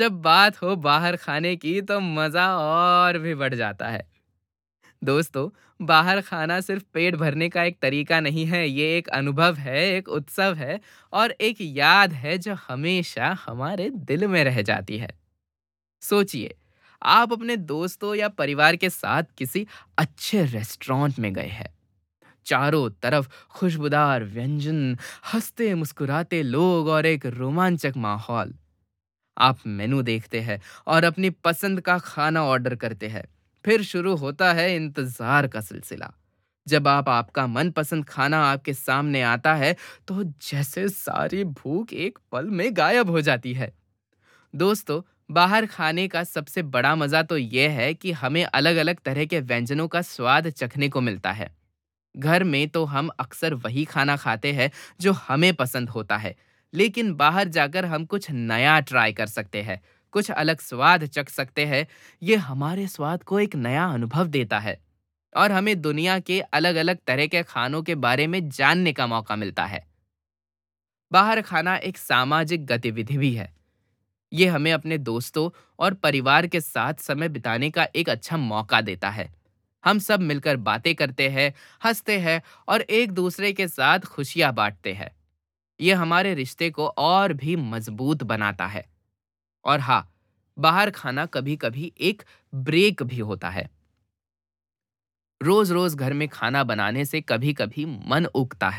जब बात हो बाहर खाने की तो मजा और भी बढ़ जाता है। दोस्तों, बाहर खाना सिर्फ पेट भरने का एक तरीका नहीं है, ये एक अनुभव है, एक उत्सव है और एक याद है जो हमेशा हमारे दिल में रह जाती है। सोचिए, आप अपने दोस्तों या परिवार के साथ किसी अच्छे रेस्टोरेंट में गए हैं। चारों तरफ खुशबूदार व्यंजन, हंसते मुस्कुराते लोग और एक रोमांचक माहौल। आप मेनू देखते हैं और अपनी पसंद का खाना ऑर्डर करते हैं। फिर शुरू होता है इंतजार का सिलसिला। जब आपका मनपसंद खाना आपके सामने आता है, तो जैसे सारी भूख एक पल में गायब हो जाती है। दोस्तों, बाहर खाने का सबसे बड़ा मजा तो यह है कि हमें अलग-अलग तरह के व्यंजनों का स्वाद चखने को मिलता है। घर में तो हम अक्सर वही खाना खाते हैं जो हमें पसंद होता है, लेकिन बाहर जाकर हम कुछ नया ट्राई कर सकते हैं, कुछ अलग स्वाद चख सकते हैं। ये हमारे स्वाद को एक नया अनुभव देता है और हमें दुनिया के अलग-अलग तरह के खानों के बारे में जानने का मौका मिलता है। बाहर खाना एक सामाजिक गतिविधि भी है। ये हमें अपने दोस्तों और परिवार के साथ समय बिताने का एक अच्छा मौका देता है। हम सब मिलकर बातें करते हैं, हंसते हैं और एक दूसरे के साथ खुशियां बांटते हैं। ये हमारे रिश्ते को और भी मजबूत बनाता है। और हाँ, बाहर खाना कभी-कभी एक ब्रेक भी होता है। रोज-रोज घर में खाना बनाने से कभी-कभी मन उगता है।